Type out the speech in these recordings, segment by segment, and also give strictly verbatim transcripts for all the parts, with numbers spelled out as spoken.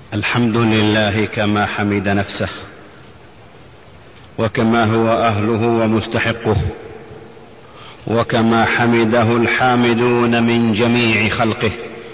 الحمد لله كما حمد نفسه وكما هو أهله ومستحقه، وكما حمده الحامدون من جميع خلقه.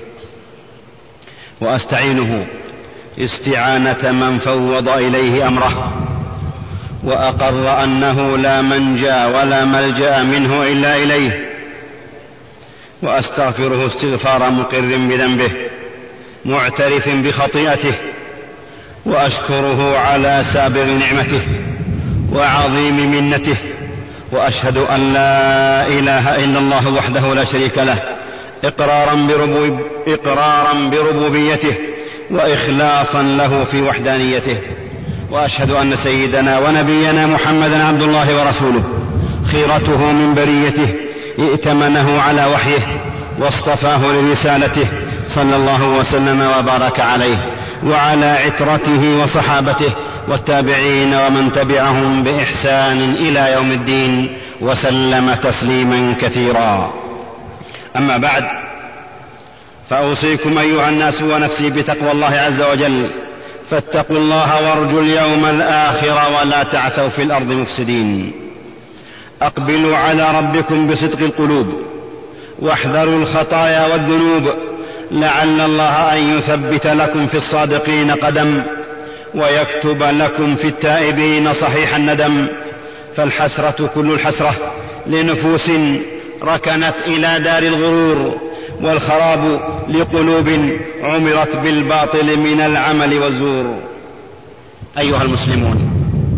وأستعينه استعانة من فوض إليه أمره وأقر أنه لا منجا ولا ملجأ منه إلا إليه، وأستغفره استغفار مقر بذنبه معترف بخطيئته، وأشكره على سابغ نعمته وعظيم منته، وأشهد أن لا إله إلا الله وحده لا شريك له إقرارا, بربوب إقرارا بربوبيته وإخلاصا له في وحدانيته. وأشهد أن سيدنا ونبينا محمدا عبد الله ورسوله، خيرته من بريته، ائتمنه على وحيه واصطفاه لرسالته، صلى الله وسلم وبارك عليه وعلى عترته وصحابته والتابعين ومن تبعهم بإحسان إلى يوم الدين، وسلم تسليما كثيرا. أما بعد، فأوصيكم أيها الناس ونفسي بتقوى الله عز وجل، فاتقوا الله وارجوا اليوم الآخر ولا تعثوا في الأرض مفسدين. أقبلوا على ربكم بصدق القلوب، واحذروا الخطايا والذنوب، لعل الله أن يثبت لكم في الصادقين قدم، ويكتب لكم في التائبين صحيح الندم. فالحسرة كل الحسرة لنفوس ركنت إلى دار الغرور، والخراب لقلوب عمرت بالباطل من العمل والزور. أيها المسلمون،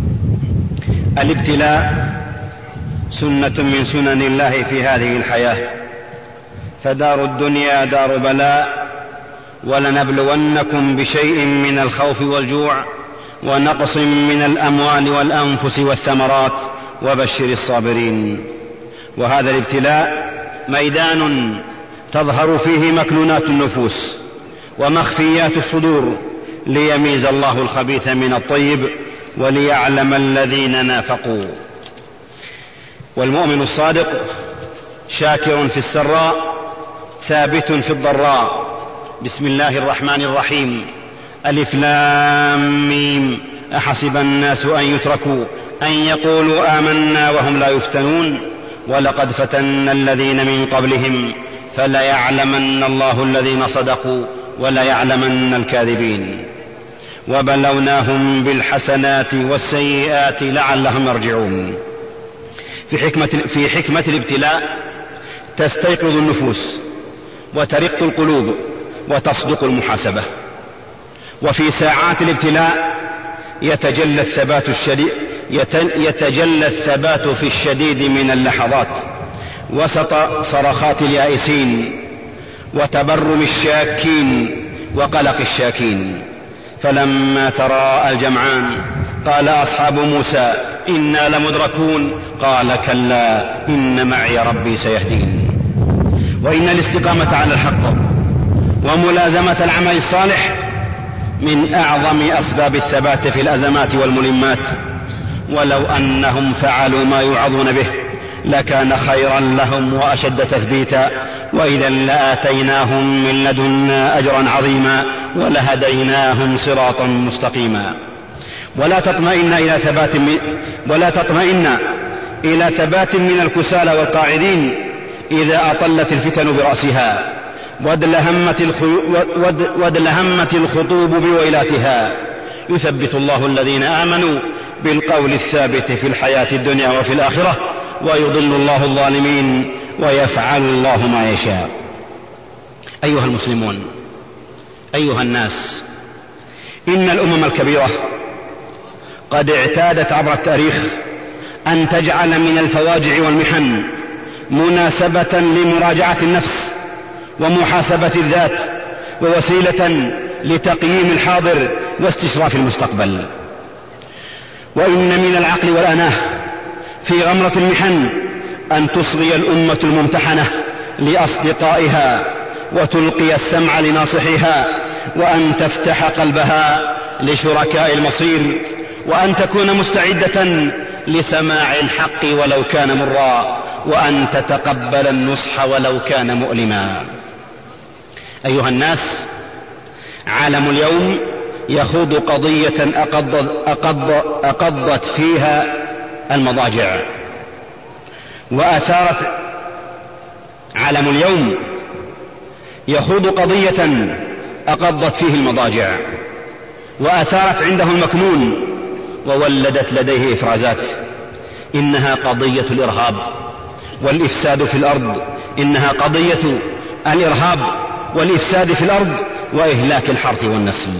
الابتلاء سنة من سنن الله في هذه الحياة، فدار الدنيا دار بلاء، ولنبلونكم بشيء من الخوف والجوع ونقص من الأموال والأنفس والثمرات وبشر الصابرين. وهذا الابتلاء ميدان تظهر فيه مكنونات النفوس ومخفيات الصدور، ليميز الله الخبيث من الطيب وليعلم الذين نافقوا. والمؤمن الصادق شاكر في السراء ثابت في الضراء. بسم الله الرحمن الرحيم. ألف لام ميم. أحسب الناس أن يتركوا أن يقولوا آمنا وهم لا يفتنون، ولقد فتنا الذين من قبلهم فليعلمن الله الذين صدقوا وليعلمن الكاذبين. وبلوناهم بالحسنات والسيئات لعلهم يرجعون. في حكمة, في حكمة الابتلاء تستيقظ النفوس وترق القلوب وتصدق المحاسبة. وفي ساعات الابتلاء يتجلى الثبات الشديد يتجلى الثبات في الشديد من اللحظات، وسط صرخات اليائسين وتبرم الشاكين وقلق الشاكين. فلما تراءى الجمعان قال أصحاب موسى إنا لمدركون، قال كلا إن معي ربي سيهدين. وإن الاستقامة على الحق وملازمة العمل الصالح من أعظم أسباب الثبات في الأزمات والملمات، ولو أنهم فعلوا ما يوعظون به لكان خيرا لهم وأشد تثبيتا، وإذا لآتيناهم من لدنا أجرا عظيما ولهديناهم صراطا مستقيما. ولا تطمئن إلى ثبات من ولا تطمئن إلى ثبات من الكسالى والقاعدين إذا أطلت الفتن برأسها وادلهمت الخطوب بويلاتها. يثبت الله الذين آمنوا بالقول الثابت في الحياة الدنيا وفي الآخرة، ويضل الله الظالمين ويفعل الله ما يشاء. أيها المسلمون، أيها الناس، إن الأمم الكبيرة قد اعتادت عبر التاريخ أن تجعل من الفواجع والمحن مناسبة لمراجعة النفس ومحاسبة الذات، ووسيلة لتقييم الحاضر واستشراف المستقبل. وإن من العقل والأناه في غمرة المحن أن تصغي الأمة الممتحنة لأصدقائها وتلقي السمع لناصحيها، وأن تفتح قلبها لشركاء المصير، وأن تكون مستعدة لسماع الحق ولو كان مرا، وأن تتقبل النصح ولو كان مؤلما. أيها الناس، عالم اليوم يخوض قضية أقض أقض أقضت فيها المضاجع، وأثارت عالم اليوم يخوض قضية أقضت فيه المضاجع وأثارت عنده المكنون وولدت لديه إفرازات. إنها قضية الإرهاب والإفساد في الأرض، إنها قضية الإرهاب والإفساد في الأرض وإهلاك الحرث والنسل.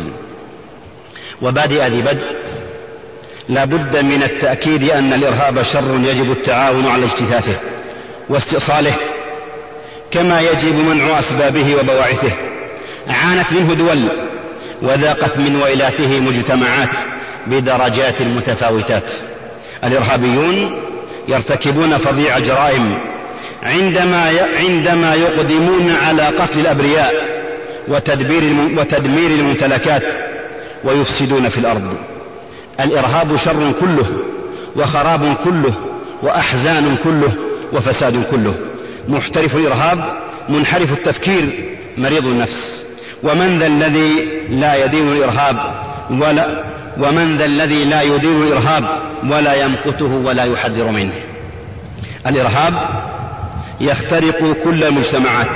وبادئ ذي بدء لا بد من التأكيد أن الإرهاب شر يجب التعاون على اجتثاثه واستئصاله، كما يجب منع أسبابه وبواعثه. عانت منه دول وذاقت من ويلاته مجتمعات بدرجات متفاوتات. الإرهابيون يرتكبون فظيع الجرائم عندما عندما يقدمون على قتل الأبرياء وتدبير وتدمير الممتلكات ويفسدون في الأرض. الإرهاب شر كله وخراب كله وأحزان كله وفساد كله. محترف الإرهاب منحرف التفكير مريض النفس. ومن ذا الذي لا يدين الإرهاب ولا ومن ذا الذي لا يدين الإرهاب ولا يمقته ولا يحذر منه. الإرهاب يخترق كل المجتمعات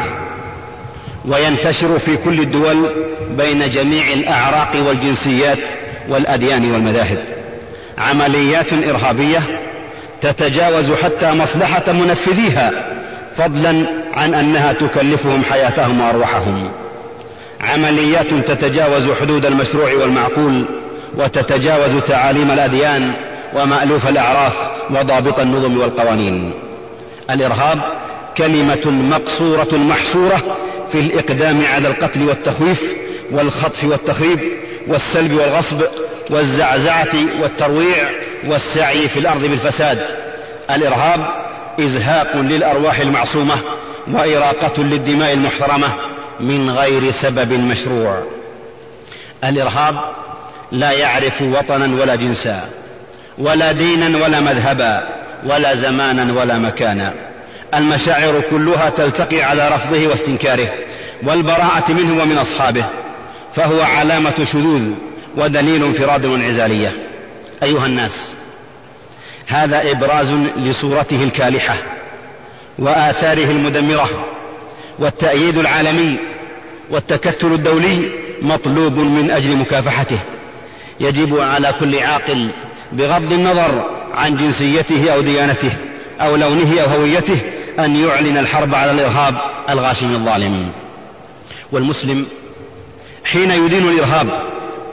وينتشر في كل الدول بين جميع الأعراق والجنسيات والأديان والمذاهب. عمليات إرهابية تتجاوز حتى مصلحة منفذيها، فضلا عن أنها تكلفهم حياتهم وأرواحهم. عمليات تتجاوز حدود المشروع والمعقول وتتجاوز تعاليم الأديان ومألوف الأعراف وضابط النظم والقوانين. الإرهاب كلمة مقصورة محصورة في الإقدام على القتل والتخويف والخطف والتخريب والسلب والغصب والزعزعة والترويع والسعي في الأرض بالفساد. الإرهاب إزهاق للأرواح المعصومة وإراقة للدماء المحترمة من غير سبب مشروع. الإرهاب لا يعرف وطنا ولا جنسا ولا دينا ولا مذهبا ولا زمانا ولا مكانا. المشاعر كلها تلتقي على رفضه واستنكاره والبراءة منه ومن أصحابه، فهو علامة شذوذ ودليل انفراد وانعزالية. أيها الناس، هذا إبراز لصورته الكالحة وآثاره المدمرة، والتأييد العالمي والتكتل الدولي مطلوب من أجل مكافحته. يجب على كل عاقل بغض النظر عن جنسيته أو ديانته أو لونه أو هويته أن يعلن الحرب على الإرهاب الغاشم الظالم. والمسلم حين يدين الإرهاب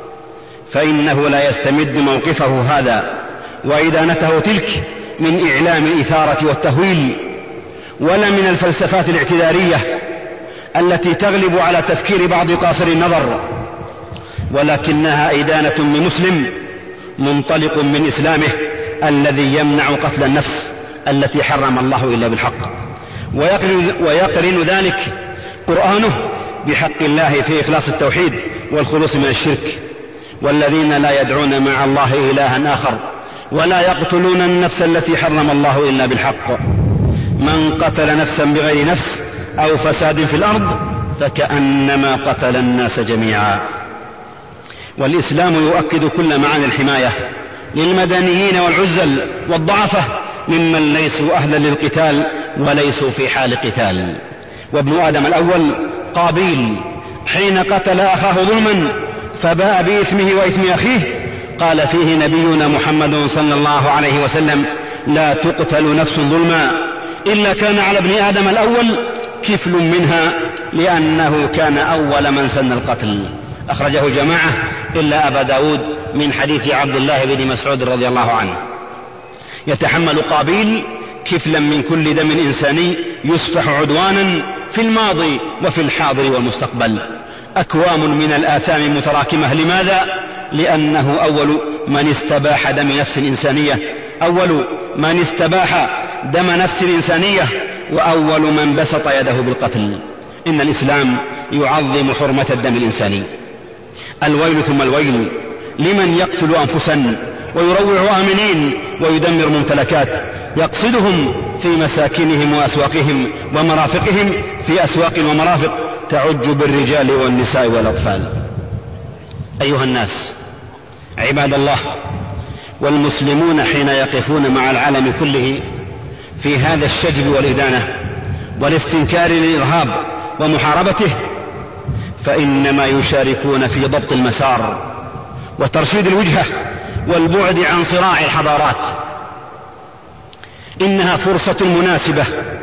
فإنه لا يستمد موقفه هذا وإدانته تلك من إعلام الإثارة والتهويل، ولا من الفلسفات الاعتذارية التي تغلب على تفكير بعض قاصر النظر، ولكنها إدانة من مسلم منطلق من إسلامه الذي يمنع قتل النفس التي حرم الله إلا بالحق. ويقرن, ويقرن ذلك قرآنه بحق الله في إخلاص التوحيد والخلوص من الشرك. والذين لا يدعون مع الله إلها آخر ولا يقتلون النفس التي حرم الله إلا بالحق. من قتل نفسا بغير نفس أو فساد في الأرض فكأنما قتل الناس جميعا. والإسلام يؤكد كل معاني الحماية للمدنيين والعزل والضعفة ممن ليسوا أهلا للقتال وليسوا في حال قتال. وابن آدم الأول قابيل حين قتل أخاه ظلما فباء بإثمه وإثم أخيه قال فيه نبينا محمد صلى الله عليه وسلم: لا تقتل نفس ظلما إلا كان على ابن آدم الأول كفل منها لأنه كان أول من سن القتل. أخرجه جماعة إلا أبا داود من حديث عبد الله بن مسعود رضي الله عنه. يتحمل قابيل كفلا من كل دم إنساني يسفح عدوانا في الماضي وفي الحاضر والمستقبل. أكوام من الآثام متراكمة. لماذا؟ لأنه أول من استباح دم نفس إنسانية، أول من استباح دم نفس إنسانية، وأول من بسط يده بالقتل. إن الإسلام يعظم حرمة الدم الإنساني. الويل ثم الويل لمن يقتل أنفسا ويروع آمنين ويدمر ممتلكات، يقصدهم في مساكنهم وأسواقهم ومرافقهم في أسواق ومرافق تعج بالرجال والنساء والأطفال. أيها الناس عباد الله، والمسلمون حين يقفون مع العالم كله في هذا الشجب والإدانة والاستنكار للإرهاب ومحاربته، فإنما يشاركون في ضبط المسار وترشيد الوجهة والبعد عن صراع الحضارات. إنها فرصة مناسبة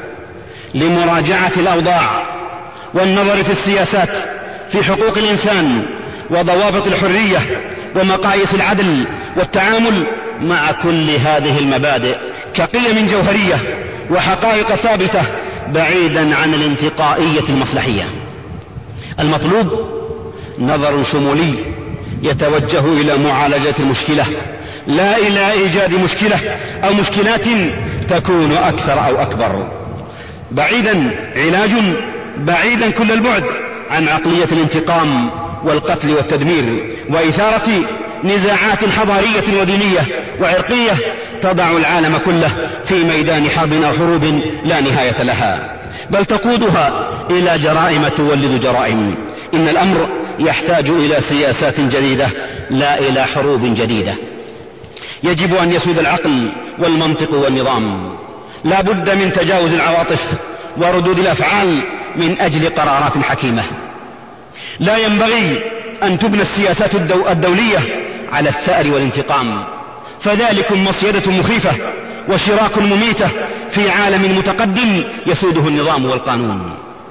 لمراجعة الأوضاع والنظر في السياسات في حقوق الإنسان وضوابط الحرية ومقاييس العدل والتعامل مع كل هذه المبادئ كقيم جوهرية وحقائق ثابتة بعيدا عن الانتقائية المصلحية. المطلوب نظر شمولي يتوجه إلى معالجة المشكلة، لا إلى إيجاد مشكلة أو مشكلات تكون أكثر أو أكبر. بعيدا علاج بعيدا كل البعد عن عقلية الانتقام والقتل والتدمير وإثارة نزاعات حضارية ودينية وعرقية تضع العالم كله في ميدان حرب أو حروب لا نهاية لها، بل تقودها إلى جرائم تولد جرائم. إن الأمر يحتاج إلى سياسات جديدة لا إلى حروب جديدة. يجب أن يسود العقل والمنطق والنظام، لا بد من تجاوز العواطف وردود الأفعال من أجل قرارات حكيمة. لا ينبغي أن تبنى السياسات الدولية على الثأر والانتقام، فذلك مصيدة مخيفة وشراك مميتة في عالم متقدم يسوده النظام والقانون.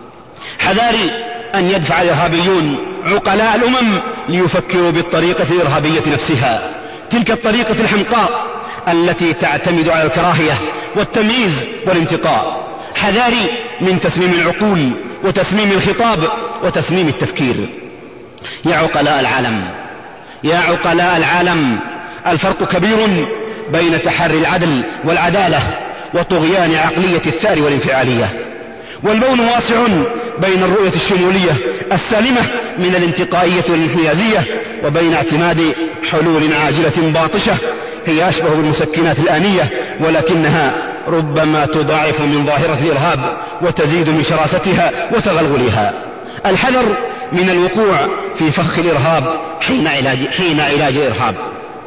حذاري أن يدفع الإرهابيون عقلاء الأمم ليفكروا بالطريقة الإرهابية نفسها، تلك الطريقة الحمقاء التي تعتمد على الكراهية والتمييز والانتقاء. حذاري من تسميم العقول وتسميم الخطاب وتسميم التفكير. يا عقلاء العالم يا عقلاء العالم الفرق كبير بين تحري العدل والعدالة وطغيان عقلية الثأر والانفعالية، والبون واسع بين الرؤية الشمولية السالمة من الانتقائية والانحيازية وبين اعتماد حلول عاجلة باطشة هي أشبه بالمسكنات الآنية، ولكنها ربما تضاعف من ظاهرة الإرهاب وتزيد من شراستها وتغلغلها. الحذر من الوقوع في فخ الإرهاب حين علاج, حين علاج الإرهاب.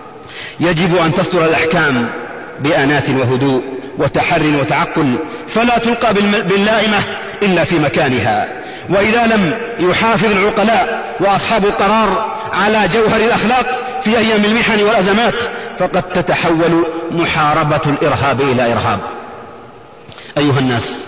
يجب أن تصدر الأحكام بأنات وهدوء وتحر وتعقل، فلا تلقى باللائمة إلا في مكانها. وإذا لم يحافظ العقلاء وأصحاب القرار على جوهر الأخلاق في أيام المحن والأزمات فقد تتحول محاربة الإرهاب إلى إرهاب. أيها الناس،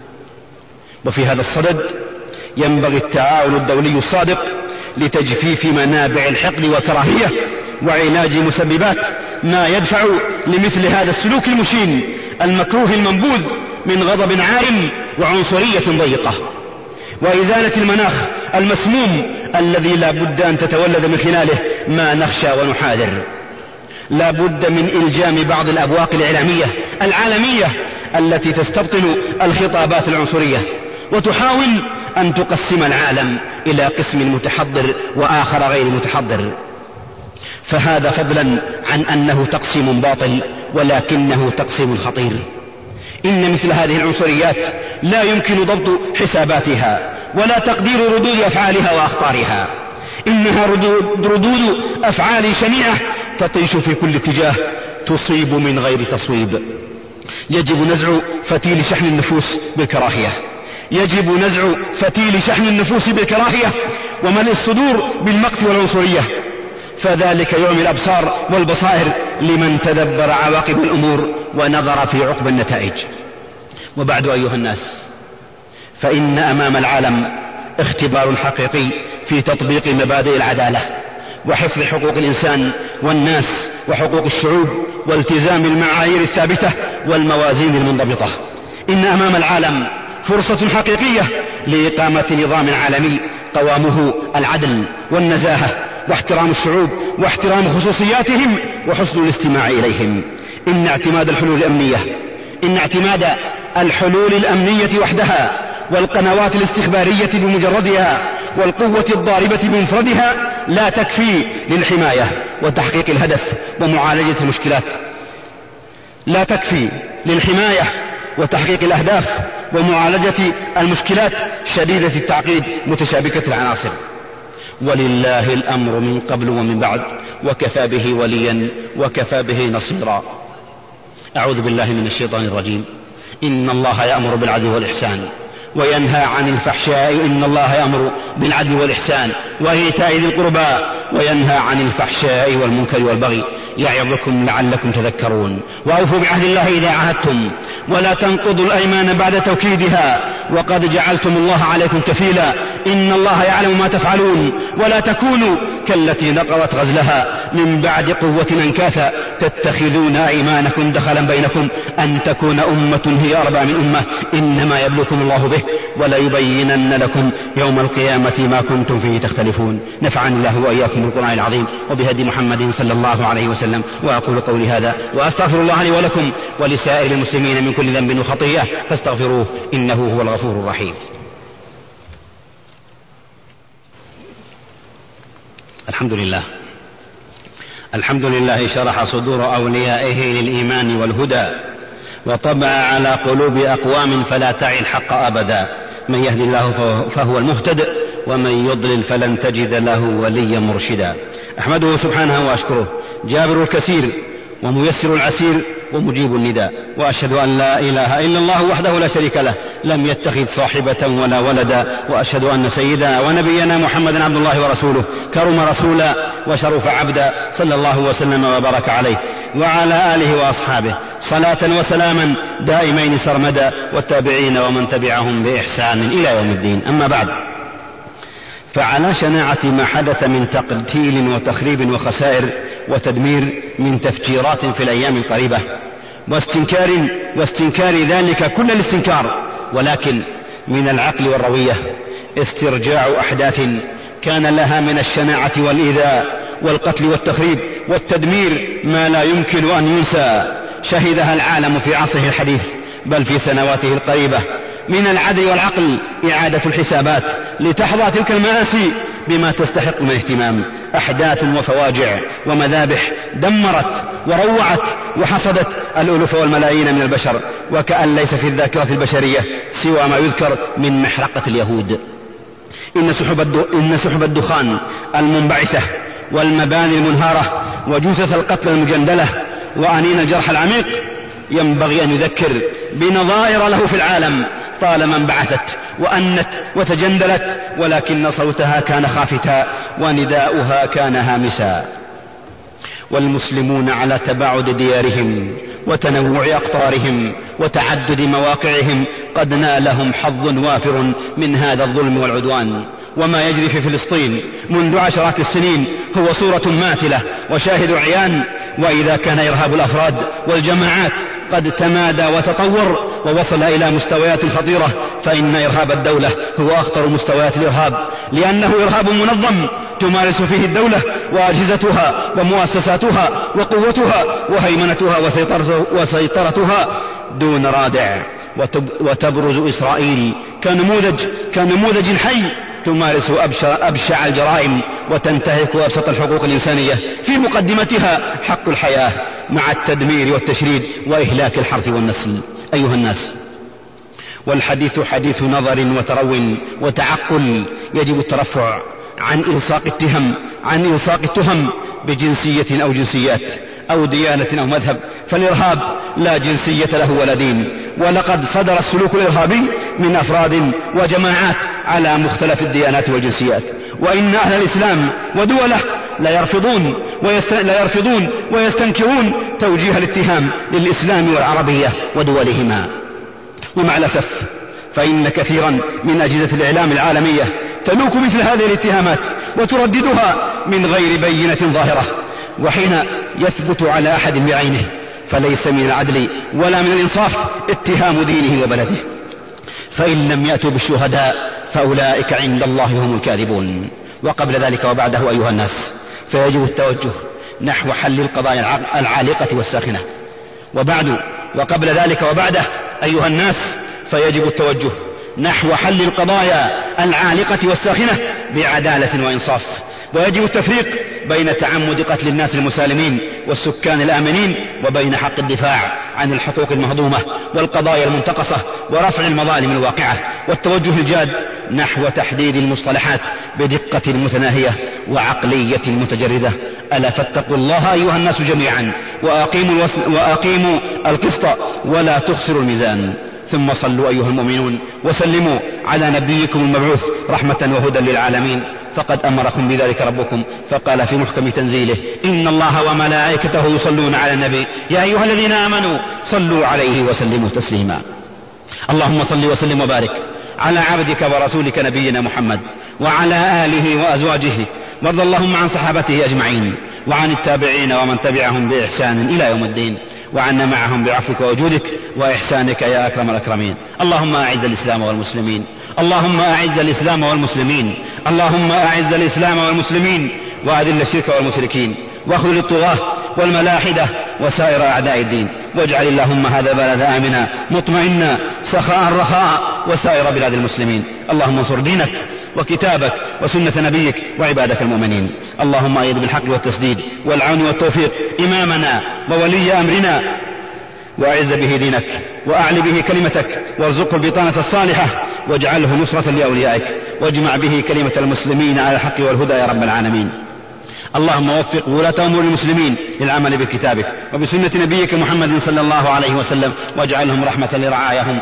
وفي هذا الصدد ينبغي التعاون الدولي الصادق لتجفيف منابع الحقد والكراهية وعلاج مسببات ما يدفع لمثل هذا السلوك المشين المكروه المنبوذ من غضب عارم وعنصرية ضيقة، وإزالة المناخ المسموم الذي لا بد أن تتولد من خلاله ما نخشى ونحاذر. لا بد من إلجام بعض الأبواق الإعلامية العالمية التي تستبطن الخطابات العنصرية وتحاول أن تقسم العالم إلى قسم متحضر وآخر غير متحضر، فهذا فضلا عن أنه تقسيم باطل ولكنه تقسيم خطير. إن مثل هذه العنصريات لا يمكن ضبط حساباتها ولا تقدير ردود أفعالها وأخطارها. إنها ردود, ردود أفعال شنيعة تطيش في كل اتجاه تصيب من غير تصويب. يجب نزع فتيل شحن النفوس بالكراهية يجب نزع فتيل شحن النفوس بالكراهية وملء الصدور بالمقت والعنصرية، فذلك يعمي الأبصار والبصائر لمن تدبر عواقب الأمور ونظر في عقب النتائج. وبعد أيها الناس، فإن أمام العالم اختبار حقيقي في تطبيق مبادئ العدالة وحفظ حقوق الإنسان والناس وحقوق الشعوب والتزام المعايير الثابتة والموازين المنضبطة. إن أمام العالم فرصة حقيقية لإقامة نظام عالمي قوامه العدل والنزاهة واحترام الشعوب واحترام خصوصياتهم وحسن الاستماع إليهم. إن اعتماد الحلول الأمنية إن اعتماد الحلول الأمنية وحدها والقنوات الاستخبارية بمجردها والقوة الضاربة بمفردها لا تكفي للحماية وتحقيق الهدف ومعالجة المشكلات لا تكفي للحماية وتحقيق الأهداف ومعالجة المشكلات شديدة التعقيد متشابكة العناصر. ولله الأمر من قبل ومن بعد، وكفى به وليا وكفى به نصيرا. أعوذ بالله من الشيطان الرجيم. إن الله يأمر بالعدل والإحسان وينهى عن الفحشاء إن الله يأمر بالعدل والإحسان وإيتاء ذي القربى وينهى عن الفحشاء والمنكر والبغي يعظكم لعلكم تذكرون. وأوفوا بعهد الله إذا عاهدتم ولا تنقضوا الأيمان بعد توكيدها وقد جعلتم الله عليكم كفيلا إن الله يعلم ما تفعلون ولا تكونوا كالتي نقضت غزلها من بعد قوة أنكاثا تتخذون أيمانكم دخلا بينكم أن تكون أمة هي أربع من أمة إنما يبلوكم الله به وليبينن لكم يوم القيامة ما كنتم فيه تختلفون. نفعني الله وإياكم بالقرآن العظيم وبهدي محمد صلى الله عليه وسلم. وأقول قولي هذا وأستغفر الله لي ولكم ولسائر المسلمين من كل ذنب وخطيئة فاستغفروه إنه هو الغفور الرحيم. الحمد لله الحمد لله شرح صدور أوليائه للإيمان والهدى وطبع على قلوب أقوام فلا تعي الحق أبدا. من يهدي الله فهو المهتد ومن يضلل فلن تجد له وليا مرشدا. أحمده سبحانه وأشكره جابر الكثير وميسر العسير ومجيب النداء. وأشهد أن لا إله إلا الله وحده لا شريك له لم يتخذ صاحبة ولا ولدا. وأشهد أن سيدنا ونبينا محمدا عبد الله ورسوله كرم رسولا وشرف عبدا صلى الله وسلم وبارك عليه وعلى آله وأصحابه صلاة وسلاما دائمين سرمدا والتابعين ومن تبعهم بإحسان إلى يوم الدين. أما بعد، فعلى شناعة ما حدث من تقتيل وتخريب وخسائر وتدمير من تفجيرات في الأيام القريبة واستنكار, واستنكار ذلك كل الاستنكار، ولكن من العقل والروية استرجاع أحداث كان لها من الشناعة والإيذاء والقتل والتخريب والتدمير ما لا يمكن أن ينسى شهدها العالم في عصره الحديث بل في سنواته القريبة. من العدل والعقل إعادة الحسابات لتحظى تلك المآسي بما تستحق من اهتمام. أحداث وفواجع ومذابح دمرت وروعت وحصدت الألوف والملايين من البشر وكأن ليس في الذاكرة البشرية سوى ما يذكر من محرقة اليهود. إن سحب, إن سحب الدخان المنبعثة والمباني المنهارة وجثث القتل المجندلة وأنين الجرح العميق ينبغي أن يذكر بنظائر له في العالم طالما انبعثت وأنت وتجندلت، ولكن صوتها كان خافتا ونداؤها كان هامسا. والمسلمون على تباعد ديارهم وتنوع أقطارهم وتعدد مواقعهم قد نالهم حظ وافر من هذا الظلم والعدوان. وما يجري في فلسطين منذ عشرات السنين هو صورة ماثلة وشاهد عيان. وإذا كان إرهاب الأفراد والجماعات قد تمادى وتطور ووصل إلى مستويات خطيرة، فإن إرهاب الدولة هو أخطر مستويات الإرهاب، لأنه إرهاب منظم تمارس فيه الدولة وأجهزتها ومؤسساتها وقوتها وهيمنتها وسيطرتها دون رادع. وتبرز إسرائيل كنموذج, كنموذج حي تمارس أبشع, أبشع الجرائم وتنتهك أبسط الحقوق الإنسانية في مقدمتها حق الحياة مع التدمير والتشريد وإهلاك الحرث والنسل. أيها الناس، والحديث حديث نظر وترو وتعقل. يجب الترفع عن إلصاق التهم عن إلصاق التهم بجنسية أو جنسيات أو ديانة أو مذهب، فالإرهاب لا جنسية له ولا دين. ولقد صدر السلوك الإرهابي من أفراد وجماعات على مختلف الديانات والجنسيات، وإن أهل الإسلام ودوله لا يرفضون, ويست... لا يرفضون ويستنكرون توجيه الاتهام للإسلام والعربية ودولهما. ومع الأسف فإن كثيرا من أجهزة الإعلام العالمية تلوك مثل هذه الاتهامات وترددها من غير بينة ظاهرة، وحين يثبت على أحد بعينه فليس من العدل ولا من الإنصاف اتهام دينه وبلده، فإن لم يأتوا بالشهداء فأولئك عند الله هم الكاذبون. وقبل ذلك وبعده أيها الناس، فيجب التوجه نحو حل القضايا العالقة والساخنة. وبعد وقبل ذلك وبعده أيها الناس، فيجب التوجه نحو حل القضايا العالقة والساخنة بعدالة وإنصاف، ويجب التفريق بين تعمد قتل الناس المسالمين والسكان الآمنين وبين حق الدفاع عن الحقوق المهضومة والقضايا المنتقصة ورفع المظالم الواقعة، والتوجه الجاد نحو تحديد المصطلحات بدقة متناهية وعقلية متجردة. ألا فاتقوا الله أيها الناس جميعا وأقيموا, وأقيموا القسط ولا تخسروا الميزان. ثم صلوا أيها المؤمنون وسلموا على نبيكم المبعوث رحمة وهدى للعالمين، فقد أمركم بذلك ربكم فقال في محكم تنزيله: إن الله وملائكته يصلون على النبي يا أيها الذين آمنوا صلوا عليه وسلموا تسليما. اللهم صل وسلم وبارك على عبدك ورسولك نبينا محمد وعلى آله وأزواجه، وارض اللهم عن صحابته أجمعين وعن التابعين ومن تبعهم بإحسان إلى يوم الدين، وعنا معهم بعفوك وجودك وإحسانك يا أكرم الأكرمين. اللهم أعز الإسلام والمسلمين، اللهم أعز الإسلام والمسلمين، اللهم أعز الإسلام والمسلمين وأذل الشرك والمشركين واخذل الطغاة والملاحدة وسائر أعداء الدين، واجعل اللهم هذا البلد آمنا مطمئنا سخاء رخاء وسائر بلاد المسلمين. اللهم انصر دينك وكتابك وسنة نبيك وعبادك المؤمنين. اللهم أيد بالحق والتسديد والعون والتوفيق إمامنا وولي أمرنا، وأعز به دينك وأعل به كلمتك، وارزقه البطانة الصالحة واجعله نصرة لأوليائك، واجمع به كلمة المسلمين على الحق والهدى يا رب العالمين. اللهم وفق ولاة أمور المسلمين للعمل بكتابك وبسنة نبيك محمد صلى الله عليه وسلم، واجعلهم رحمة لرعاياهم،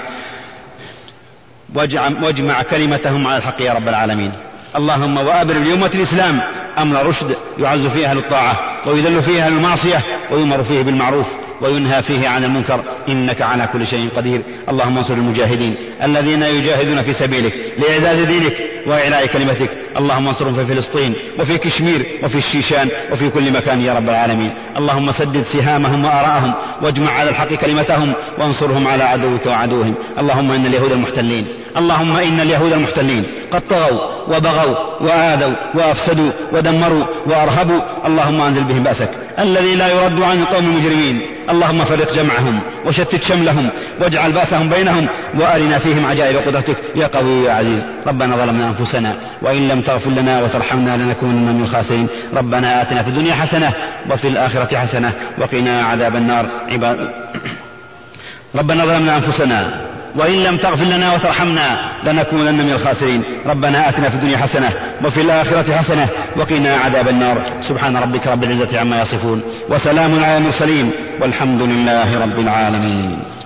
واجمع كلمتهم على الحق يا رب العالمين. اللهم وأبرم لأمة الإسلام أمر رشد يعز فيه أهل الطاعة ويذل فيه أهل المعصية ويؤمر فيه بالمعروف وينهى فيه عن المنكر، إنك على كل شيء قدير. اللهم انصر المجاهدين الذين يجاهدون في سبيلك لإعزاز دينك وإعلاء كلمتك. اللهم انصرهم في فلسطين وفي كشمير وفي الشيشان وفي كل مكان يا رب العالمين. اللهم سدد سهامهم وآراءهم واجمع على الحق كلمتهم وانصرهم على عدوك وعدوهم. اللهم إن اليهود المحتلين اللهم إن اليهود المحتلين قد طغوا وبغوا وآذوا وأفسدوا ودمروا وأرهبوا. اللهم أنزل بهم بأسك الذي لا يرد عن القوم المجرمين. اللهم فرق جمعهم وشتت شملهم واجعل بأسهم بينهم، وأرنا فيهم عجائب قدرتك يا قوي يا عزيز. ربنا ظلمنا أنفسنا وإن لم تغفر لنا وترحمنا لنكونن من الخاسرين. ربنا آتنا في الدنيا حسنة وفي الآخرة حسنة وقنا عذاب النار. عباد ربنا ظلمنا أنفسنا وإن لم تغفر لنا وترحمنا لنكونن من الخاسرين. ربنا آتنا في الدنيا حسنة وفي الآخرة حسنة وقنا عذاب النار. سبحان ربك رب العزة عما يصفون وسلام على المرسلين والحمد لله رب العالمين.